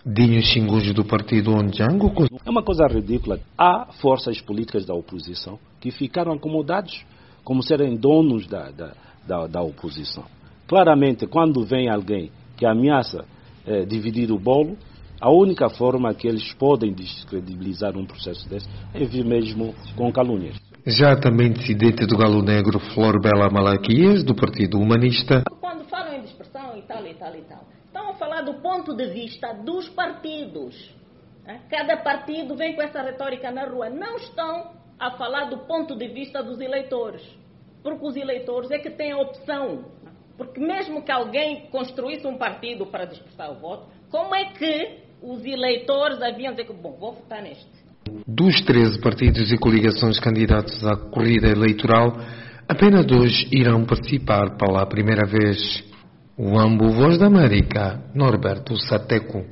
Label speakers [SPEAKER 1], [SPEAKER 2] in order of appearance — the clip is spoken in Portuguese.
[SPEAKER 1] Dinho Xingujo do partido Ondjango.
[SPEAKER 2] É uma coisa ridícula. Há forças políticas da oposição que ficaram acomodados como serem donos da oposição. Claramente, quando vem alguém que ameaça dividir o bolo, a única forma que eles podem descredibilizar um processo desse é vir mesmo com calúnias.
[SPEAKER 1] Já também dissidente do Galo Negro, Flor Bela Malaquias, do Partido Humanista.
[SPEAKER 3] Quando falam em dispersão e tal, estão a falar do ponto de vista dos partidos. Cada partido vem com essa retórica na rua. Não estão a falar do ponto de vista dos eleitores. Porque os eleitores é que têm a opção. Porque mesmo que alguém construísse um partido para dispersar o voto, como é que os eleitores haviam de dizer que, vou votar neste?
[SPEAKER 1] Dos 13 partidos e coligações candidatos à corrida eleitoral, apenas 2 irão participar pela primeira vez. O Ambo Voz da América, Norberto Sateco.